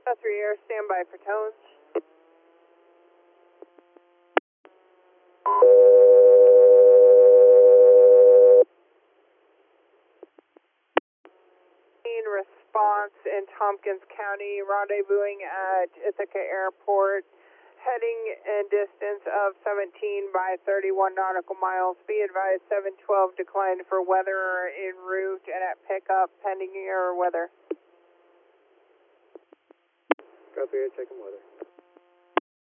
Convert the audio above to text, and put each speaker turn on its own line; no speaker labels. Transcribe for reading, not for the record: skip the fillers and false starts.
3 Air, standby for tones. Response in Tompkins County, rendezvousing at Ithaca Airport, heading in distance of 17 by 31 nautical miles. Be advised 712 declined for weather en route and at pickup pending air weather.
Copy, checking weather.